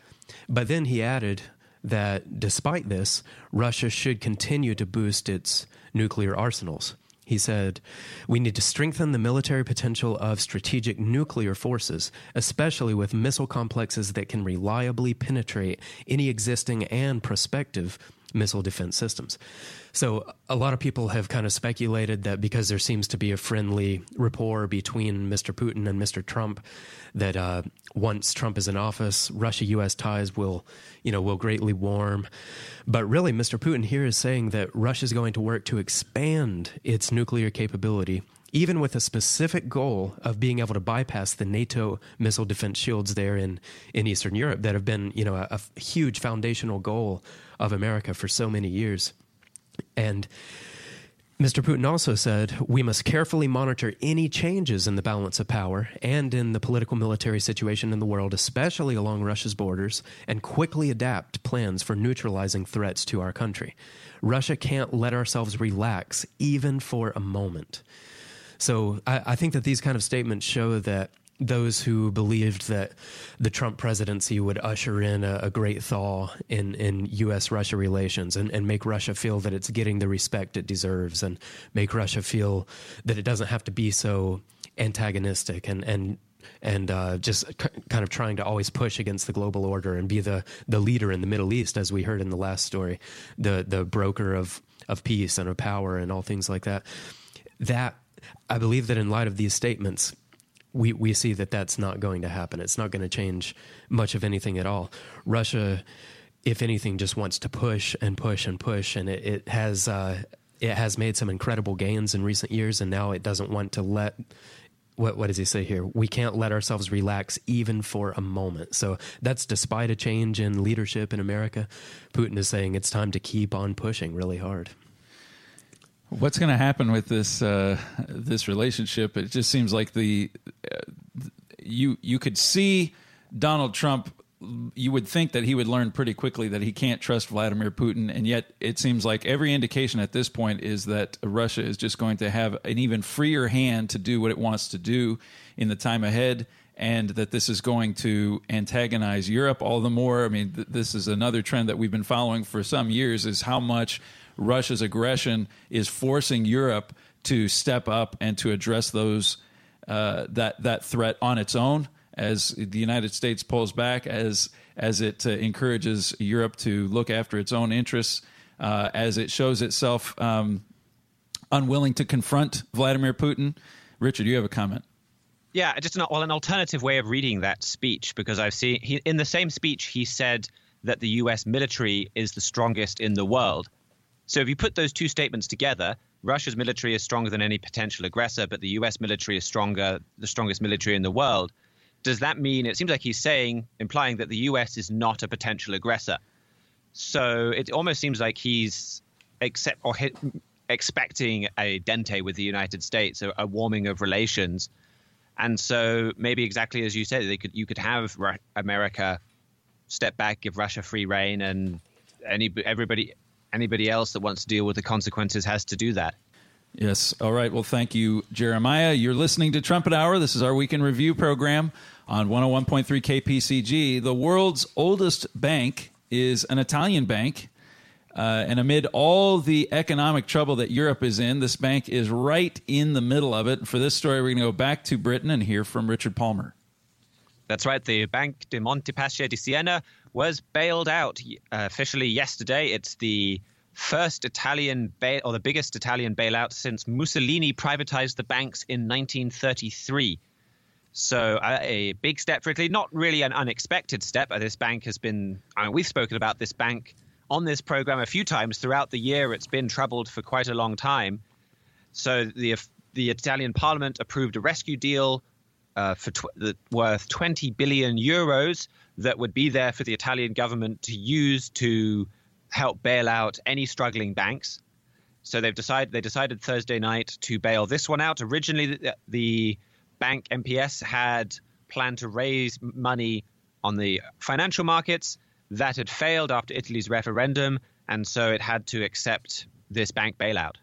But then he added that despite this, Russia should continue to boost its nuclear arsenals. He said, "We need to strengthen the military potential of strategic nuclear forces, especially with missile complexes that can reliably penetrate any existing and prospective missile defense systems." So a lot of people have kind of speculated that because there seems to be a friendly rapport between Mr. Putin and Mr. Trump, that once Trump is in office, Russia-U.S. ties will greatly warm. But really, Mr. Putin here is saying that Russia is going to work to expand its nuclear capability, even with a specific goal of being able to bypass the NATO missile defense shields there in Eastern Europe that have been, a huge foundational goal of America for so many years. And Mr. Putin also said, "We must carefully monitor any changes in the balance of power and in the political military situation in the world, especially along Russia's borders, and quickly adapt plans for neutralizing threats to our country. Russia can't let ourselves relax even for a moment." So I think that these kind of statements show that those who believed that the Trump presidency would usher in a great thaw in U.S.-Russia relations and make Russia feel that it's getting the respect it deserves, and make Russia feel that it doesn't have to be so antagonistic and just kind of trying to always push against the global order and be the leader in the Middle East, as we heard in the last story, the broker of peace and of power and all things like that. That I believe that in light of these statements, we see that that's not going to happen. It's not going to change much of anything at all. Russia, if anything, just wants to push and push and push, and it has made some incredible gains in recent years, and now it doesn't want to let. What does he say here? We can't let ourselves relax even for a moment. So that's despite a change in leadership in America. Putin is saying it's time to keep on pushing really hard. What's going to happen with this relationship? It just seems like you could see Donald Trump. You would think that he would learn pretty quickly that he can't trust Vladimir Putin, and yet it seems like every indication at this point is that Russia is just going to have an even freer hand to do what it wants to do in the time ahead, and that this is going to antagonize Europe all the more. I mean, this is another trend that we've been following for some years, is how much Russia's aggression is forcing Europe to step up and to address those that threat on its own, as the United States pulls back, as it encourages Europe to look after its own interests, as it shows itself unwilling to confront Vladimir Putin. Richard, you have a comment? Yeah, just an alternative way of reading that speech, because I've seen in the same speech he said that the U.S. military is the strongest in the world. So if you put those two statements together, Russia's military is stronger than any potential aggressor, but the U.S. military is the strongest military in the world. Does that mean, it seems like he's implying that the U.S. is not a potential aggressor? So it almost seems like he's expecting a dente with the United States, a warming of relations. And so maybe exactly as you said, you could have America step back, give Russia free rein, and anybody else that wants to deal with the consequences has to do that. Yes. All right. Well, thank you, Jeremiah. You're listening to Trumpet Hour. This is our Weekend Review program on 101.3 KPCG. The world's oldest bank is an Italian bank. And amid all the economic trouble that Europe is in, this bank is right in the middle of it. For this story, we're going to go back to Britain and hear from Richard Palmer. That's right. The Bank de Montepaschi di Siena was bailed out officially yesterday. It's the first Italian or the biggest Italian bailout since Mussolini privatized the banks in 1933. So a big step for Italy, not really an unexpected step. This bank has been, we've spoken about this bank on this program a few times throughout the year. It's been troubled for quite a long time. So the Italian parliament approved a rescue deal worth 20 billion euros that would be there for the Italian government to use to help bail out any struggling banks. So they decided Thursday night to bail this one out. Originally, the bank MPS had planned to raise money on the financial markets. That had failed after Italy's referendum, and so it had to accept this bank bailout.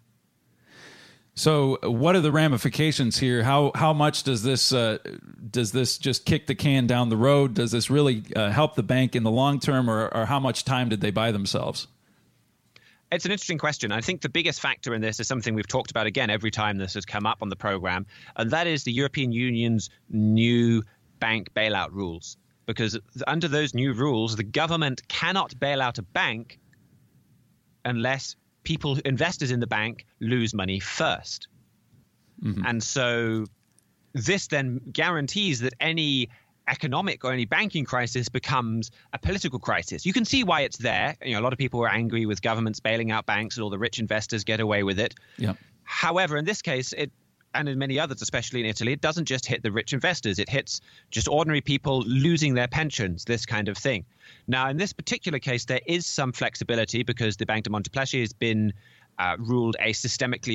So what are the ramifications here? How much does this just kick the can down the road? Does this really help the bank in the long term, or how much time did they buy themselves? It's an interesting question. I think the biggest factor in this is something we've talked about again every time this has come up on the program, and that is the European Union's new bank bailout rules. Because under those new rules, the government cannot bail out a bank unless investors in the bank lose money first. Mm-hmm. And so this then guarantees that any economic or any banking crisis becomes a political crisis. You can see why it's there. A lot of people are angry with governments bailing out banks and all the rich investors get away with it. Yeah. However, in this case, and in many others, especially in Italy, it doesn't just hit the rich investors. It hits just ordinary people losing their pensions, this kind of thing. Now, in this particular case, there is some flexibility because the Bank de Montepaschi has been ruled a systemically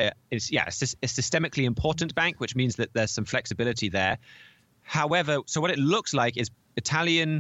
important bank, which means that there's some flexibility there. However, so what it looks like is Italian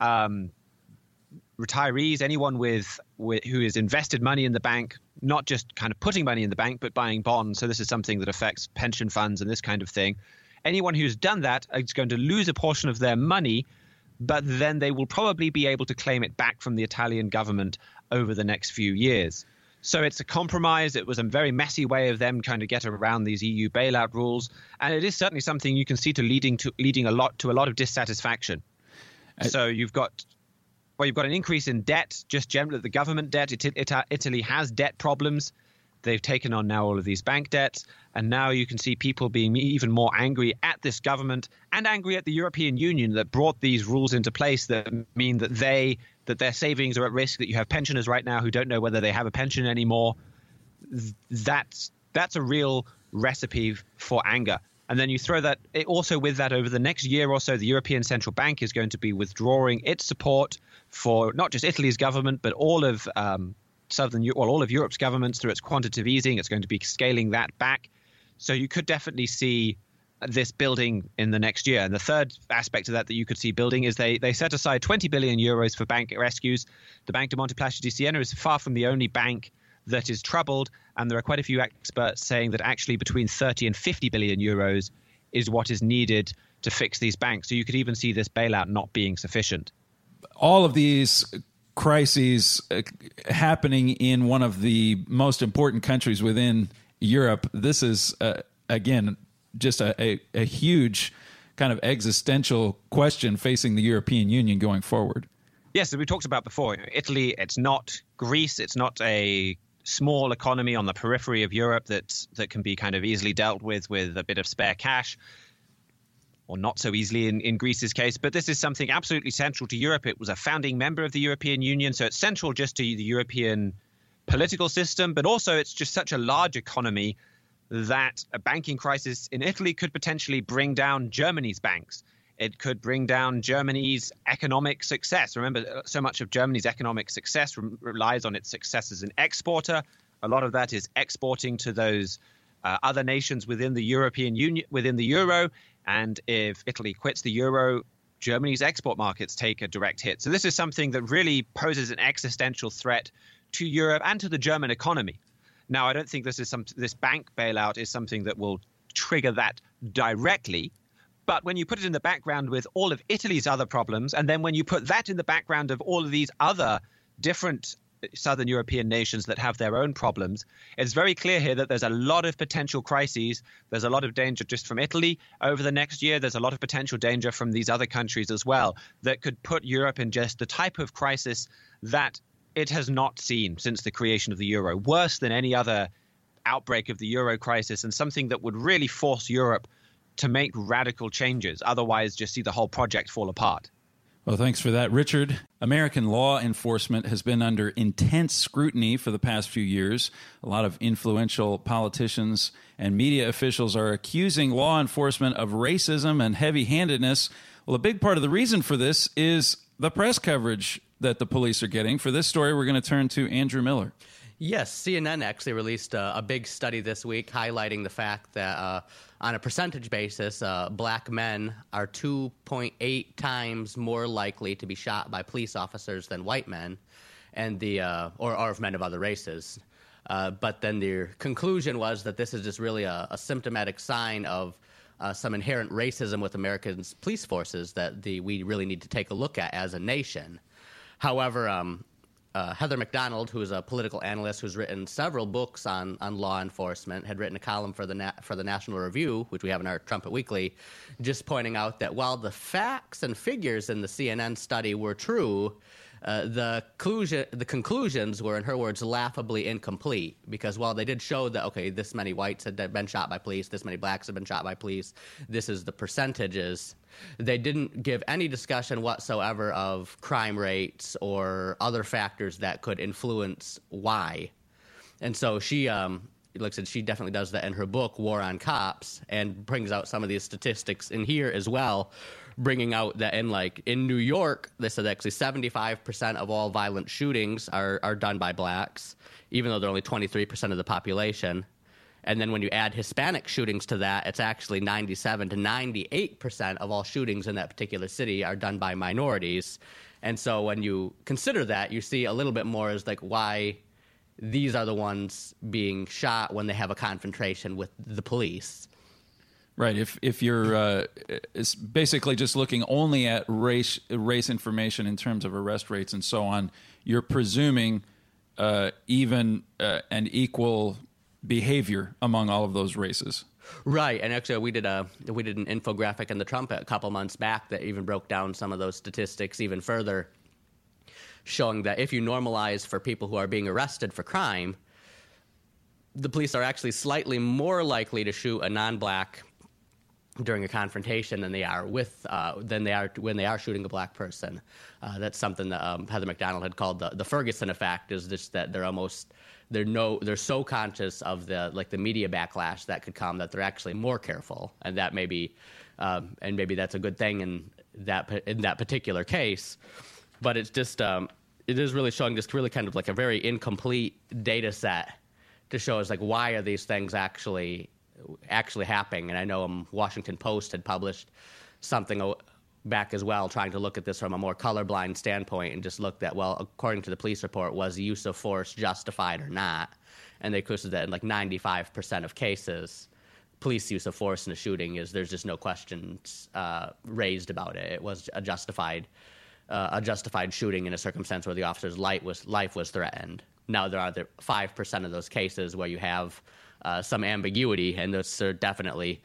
retirees, anyone who has invested money in the bank, not just kind of putting money in the bank, but buying bonds. So this is something that affects pension funds and this kind of thing. Anyone who's done that is going to lose a portion of their money, but then they will probably be able to claim it back from the Italian government over the next few years. So it's a compromise. It was a very messy way of them trying to get around these EU bailout rules. And it is certainly something you can see leading a lot of dissatisfaction. So you've got an increase in debt, just generally the government debt. Italy has debt problems. They've taken on now all of these bank debts, and now you can see people being even more angry at this government and angry at the European Union that brought these rules into place that mean that their savings are at risk, that you have pensioners right now who don't know whether they have a pension anymore. That's a real recipe for anger. And then you throw that also with that over the next year or so, the European Central Bank is going to be withdrawing its support for not just Italy's government, but all of all of Europe's governments through its quantitative easing. It's going to be scaling that back. So you could definitely see this building in the next year. And the third aspect of that you could see building is they set aside 20 billion euros for bank rescues. The Bank de Montepaschi di Siena is far from the only bank that is troubled. And there are quite a few experts saying that actually between 30 and 50 billion euros is what is needed to fix these banks. So you could even see this bailout not being sufficient. All of these crises happening in one of the most important countries within Europe. This is, again, just a huge kind of existential question facing the European Union going forward. Yes, as we talked about before, Italy, it's not Greece. It's not a small economy on the periphery of Europe that can be kind of easily dealt with a bit of spare cash. Or not so easily in Greece's case, but this is something absolutely central to Europe. It was a founding member of the European Union, so it's central just to the European political system, but also it's just such a large economy that a banking crisis in Italy could potentially bring down Germany's banks. It could bring down Germany's economic success. Remember, so much of Germany's economic success relies on its success as an exporter. A lot of that is exporting to those other nations within the European Union, within the euro. And if Italy quits the euro, Germany's export markets take a direct hit. So this is something that really poses an existential threat to Europe and to the German economy. Now, I don't think this bank bailout is something that will trigger that directly. But when you put it in the background with all of Italy's other problems, and then when you put that in the background of all of these other different Southern European nations that have their own problems, it's very clear here that there's a lot of potential crises. There's a lot of danger just from Italy over the next year. There's a lot of potential danger from these other countries as well that could put Europe in just the type of crisis that it has not seen since the creation of the euro, worse than any other outbreak of the euro crisis, and something that would really force Europe to make radical changes. Otherwise, just see the whole project fall apart. Well, thanks for that, Richard. American law enforcement has been under intense scrutiny for the past few years. A lot of influential politicians and media officials are accusing law enforcement of racism and heavy-handedness. Well, a big part of the reason for this is the press coverage that the police are getting. For this story, we're going to turn to Andrew Miller. Yes, CNN actually released a big study this week highlighting the fact that on a percentage basis, black men are 2.8 times more likely to be shot by police officers than white men, and or men of other races. But then their conclusion was that this is just really a symptomatic sign of some inherent racism with American police forces that we really need to take a look at as a nation. However, Heather McDonald, who is a political analyst who's written several books on law enforcement, had written a column for the National Review, which we have in our Trumpet Weekly, just pointing out that while the facts and figures in the CNN study were true, the conclusions were, in her words, laughably incomplete, because while they did show that, okay, this many whites had been shot by police, this many blacks had been shot by police, this is the percentages, they didn't give any discussion whatsoever of crime rates or other factors that could influence why. And so she definitely does that in her book, War on Cops, and brings out some of these statistics in here as well, bringing out that in New York, they said actually 75% of all violent shootings are done by blacks, even though they're only 23% of the population. And then when you add Hispanic shootings to that, it's actually 97 to 98% of all shootings in that particular city are done by minorities. And so when you consider that, you see a little bit more as why these are the ones being shot when they have a confrontation with the police. Right. If you're it's basically just looking only at race information in terms of arrest rates and so on, you're presuming even and equal behavior among all of those races. Right, and actually we did an infographic in the Trumpet a couple months back that even broke down some of those statistics even further, showing that if you normalize for people who are being arrested for crime, the police are actually slightly more likely to shoot a non-black during a confrontation than they are when they are shooting a black person. That's something that Heather Mac Donald had called the Ferguson effect. Is just that they're so conscious of the media backlash that could come that they're actually more careful, and that maybe that's a good thing in that particular case. But it's just it is really showing just really kind of like a very incomplete data set to show us like why are these things actually happening. And I know Washington Post had published something back as well, trying to look at this from a more colorblind standpoint and just looked at, well, according to the police report, was the use of force justified or not? And they concluded that in like 95% of cases, police use of force in a shooting there's just no questions raised about it. It was a justified shooting in a circumstance where the officer's life was threatened. Now, there are 5% of those cases where you have some ambiguity, and those are definitely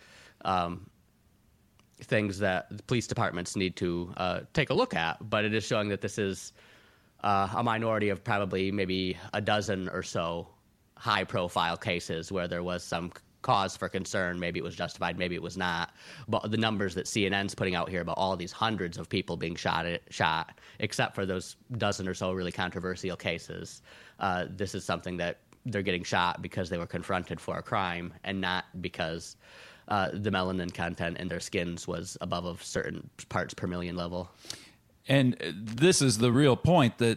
things that the police departments need to take a look at. But it is showing that this is a minority of probably maybe a dozen or so high-profile cases where there was some cause for concern. Maybe it was justified, maybe it was not. But the numbers that CNN's putting out here about all these hundreds of people being shot, except for those dozen or so really controversial cases, this is something that they're getting shot because they were confronted for a crime and not because the melanin content in their skins was above a certain parts per million level. And this is the real point, that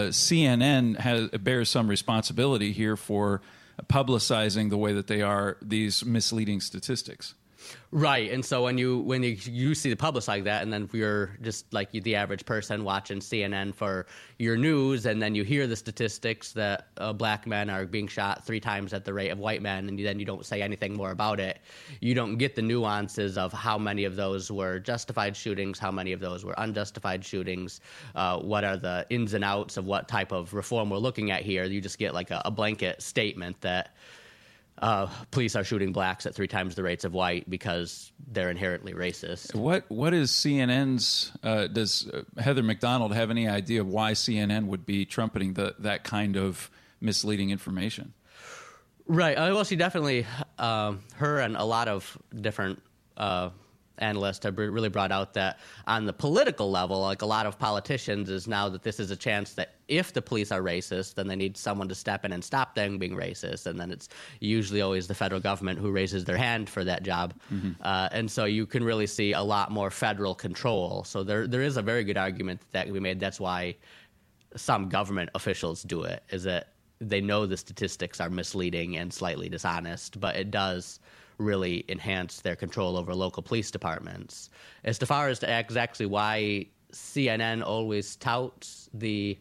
CNN bears some responsibility here for publicizing the way that they are these misleading statistics. Right, and so when you see the publish like that, and then you're just like the average person watching CNN for your news, and then you hear the statistics that black men are being shot 3 times at the rate of white men, and then you don't say anything more about it, you don't get the nuances of how many of those were justified shootings, how many of those were unjustified shootings, what are the ins and outs of what type of reform we're looking at here. You just get like a blanket statement that police are shooting blacks at 3 times the rates of white because they're inherently racist. What is CNN's? Does Heather Mac Donald have any idea of why CNN would be trumpeting that kind of misleading information? Right. Well, she definitely, her and a lot of different analysts have really brought out that on the political level, like a lot of politicians, is now that this is a chance that if the police are racist, then they need someone to step in and stop them being racist. And then it's usually always the federal government who raises their hand for that job. Mm-hmm. And so you can really see a lot more federal control. So there is a very good argument that can be made. That's why some government officials do it, is that they know the statistics are misleading and slightly dishonest, but it does really enhance their control over local police departments. As far as to exactly why CNN always touts the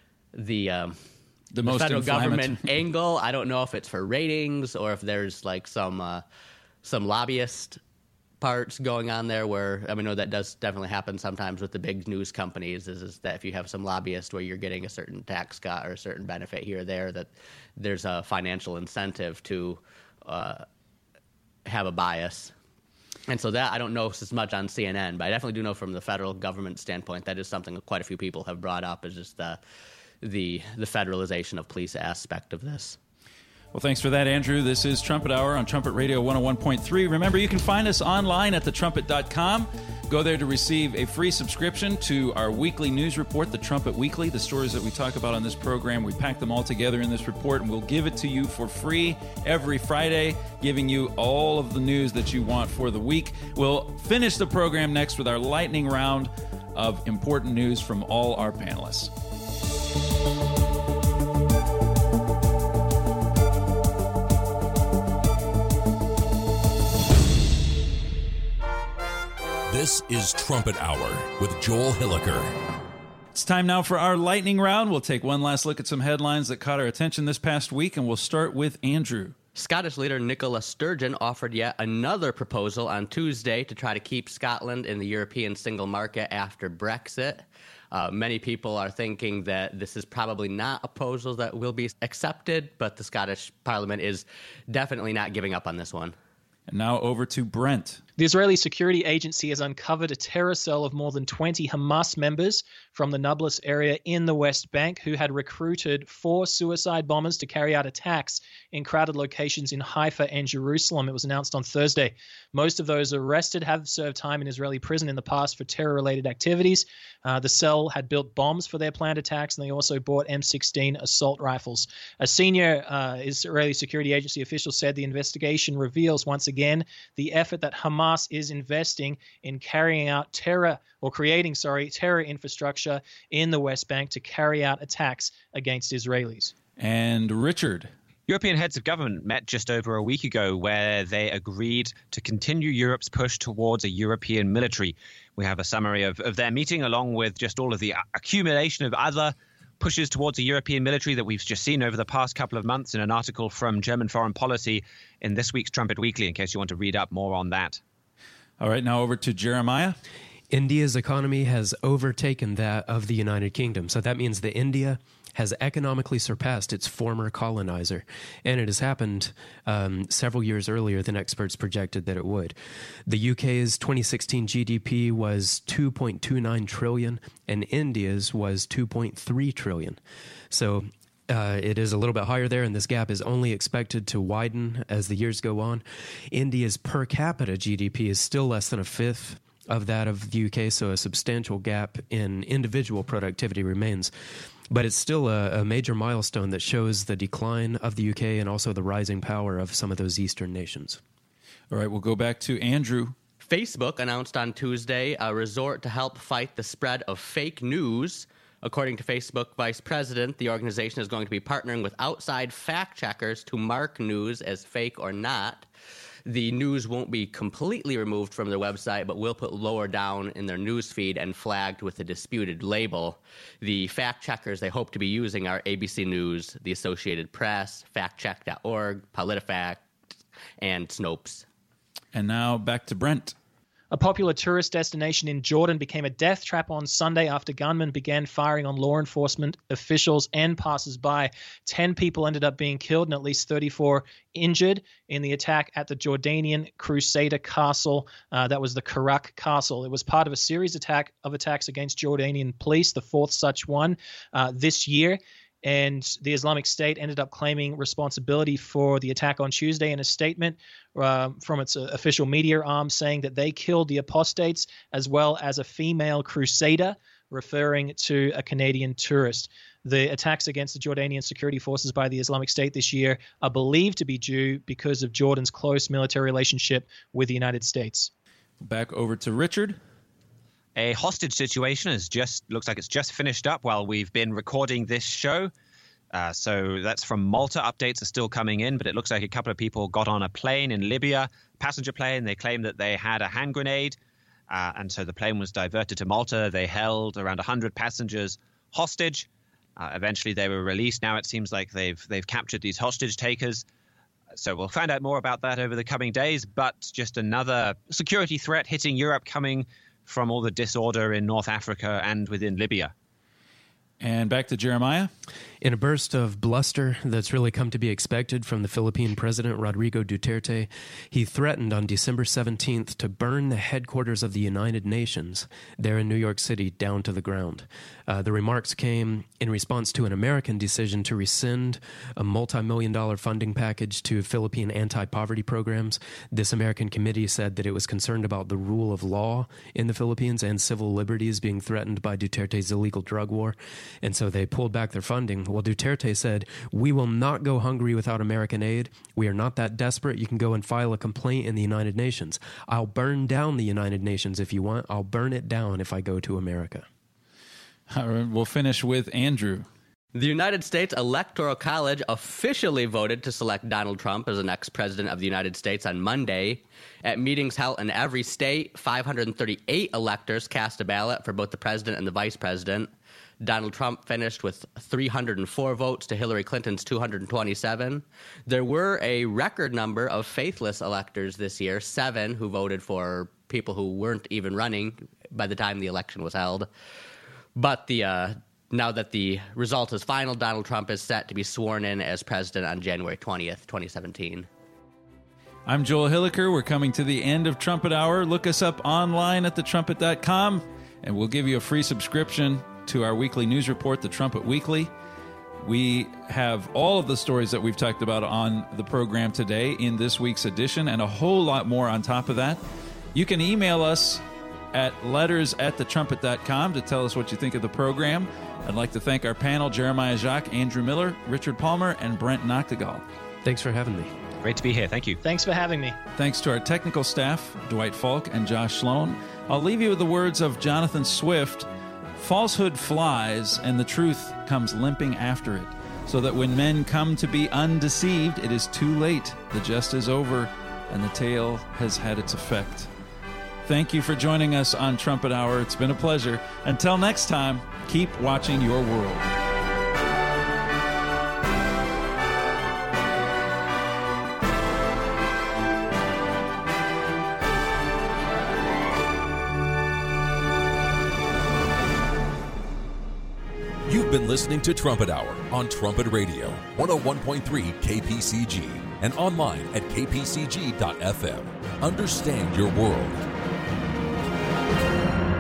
federal government angle, I don't know if it's for ratings or if there's like some lobbyist parts going on there where, I know that does definitely happen sometimes with the big news companies, is that if you have some lobbyist where you're getting a certain tax cut or a certain benefit here or there, that there's a financial incentive to have a bias. And so that I don't know as much on CNN, but I definitely do know from the federal government standpoint that is something that quite a few people have brought up, is just the federalization of police aspect of this. Well, thanks for that, Andrew. This is Trumpet Hour on Trumpet Radio 101.3. Remember, you can find us online at thetrumpet.com. Go there to receive a free subscription to our weekly news report, The Trumpet Weekly. The stories that we talk about on this program, we pack them all together in this report, and we'll give it to you for free every Friday, giving you all of the news that you want for the week. We'll finish the program next with our lightning round of important news from all our panelists. This is Trumpet Hour with Joel Hilliker. It's time now for our lightning round. We'll take one last look at some headlines that caught our attention this past week, and we'll start with Andrew. Scottish leader Nicola Sturgeon offered yet another proposal on Tuesday to try to keep Scotland in the European single market after Brexit. Many people are thinking that this is probably not a proposal that will be accepted, but the Scottish Parliament is definitely not giving up on this one. And now over to Brent. The Israeli Security Agency has uncovered a terror cell of more than 20 Hamas members from the Nablus area in the West Bank who had recruited 4 suicide bombers to carry out attacks in crowded locations in Haifa and Jerusalem. It was announced on Thursday. Most of those arrested have served time in Israeli prison in the past for terror-related activities. The cell had built bombs for their planned attacks, and they also bought M16 assault rifles. A senior Israeli Security Agency official said the investigation reveals once again the effort that Hamas is investing in carrying out terror infrastructure in the West Bank to carry out attacks against Israelis. And Richard. European heads of government met just over a week ago where they agreed to continue Europe's push towards a European military. We have a summary of their meeting along with just all of the accumulation of other pushes towards a European military that we've just seen over the past couple of months in an article from German Foreign Policy in this week's Trumpet Weekly, in case you want to read up more on that. All right, now over to Jeremiah. India's economy has overtaken that of the United Kingdom. So that means that India has economically surpassed its former colonizer. And it has happened several years earlier than experts projected that it would. The UK's 2016 GDP was 2.29 trillion, and India's was 2.3 trillion. So it is a little bit higher there, and this gap is only expected to widen as the years go on. India's per capita GDP is still less than a fifth of that of the UK, so a substantial gap in individual productivity remains. But it's still a major milestone that shows the decline of the UK and also the rising power of some of those Eastern nations. All right, we'll go back to Andrew. Facebook announced on Tuesday a resort to help fight the spread of fake news. According to Facebook Vice President, the organization is going to be partnering with outside fact checkers to mark news as fake or not. The news won't be completely removed from their website, but will put lower down in their news feed and flagged with a disputed label. The fact checkers they hope to be using are ABC News, the Associated Press, factcheck.org, PolitiFact, and Snopes. And now back to Brent. A popular tourist destination in Jordan became a death trap on Sunday after gunmen began firing on law enforcement officials and passers-by. 10 people ended up being killed and at least 34 injured in the attack at the Jordanian Crusader Castle. That was the Karak Castle. It was part of a series of attacks against Jordanian police, the fourth such one this year. And the Islamic State ended up claiming responsibility for the attack on Tuesday in a statement from its official media arm saying that they killed the apostates as well as a female crusader, referring to a Canadian tourist. The attacks against the Jordanian security forces by the Islamic State this year are believed to be due because of Jordan's close military relationship with the United States. Back over to Richard. A hostage situation looks like it's just finished up while we've been recording this show. So that's from Malta. Updates are still coming in, but it looks like a couple of people got on a plane in Libya, passenger plane. They claimed that they had a hand grenade, and so the plane was diverted to Malta. They held around 100 passengers hostage. Eventually, they were released. Now it seems like they've captured these hostage takers. So we'll find out more about that over the coming days. But just another security threat hitting Europe coming from all the disorder in North Africa and within Libya. And back to Jeremiah. In a burst of bluster that's really come to be expected from the Philippine president, Rodrigo Duterte, he threatened on December 17th to burn the headquarters of the United Nations there in New York City down to the ground. The remarks came in response to an American decision to rescind a multi-million-dollar funding package to Philippine anti-poverty programs. This American committee said that it was concerned about the rule of law in the Philippines and civil liberties being threatened by Duterte's illegal drug war, and so they pulled back their funding. Well, Duterte said, "We will not go hungry without American aid. We are not that desperate. You can go and file a complaint in the United Nations. I'll burn down the United Nations if you want. I'll burn it down if I go to America." All right, we'll finish with Andrew. The United States Electoral College officially voted to select Donald Trump as the next president of the United States on Monday. At meetings held in every state, 538 electors cast a ballot for both the president and the vice president. Donald Trump finished with 304 votes to Hillary Clinton's 227. There were a record number of faithless electors this year, 7 who voted for people who weren't even running by the time the election was held. But now that the result is final, Donald Trump is set to be sworn in as president on January 20th, 2017. I'm Joel Hilliker. We're coming to the end of Trumpet Hour. Look us up online at thetrumpet.com, and we'll give you a free subscription to our weekly news report, The Trumpet Weekly. We have all of the stories that we've talked about on the program today in this week's edition, and a whole lot more on top of that. You can email us at letters@thetrumpet.com to tell us what you think of the program. I'd like to thank our panel, Jeremiah Jacques, Andrew Miller, Richard Palmer, and Brent Noctegal. Thanks for having me. Great to be here. Thank you. Thanks for having me. Thanks to our technical staff, Dwight Falk and Josh Sloan. I'll leave you with the words of Jonathan Swift: falsehood flies and the truth comes limping after it, so that when men come to be undeceived, it is too late. The jest is over and the tale has had its effect. Thank you for joining us on Trumpet Hour. It's been a pleasure. Until next time, keep watching your world. You've been listening to Trumpet Hour on Trumpet Radio, 101.3 KPCG, and online at kpcg.fm. Understand your world.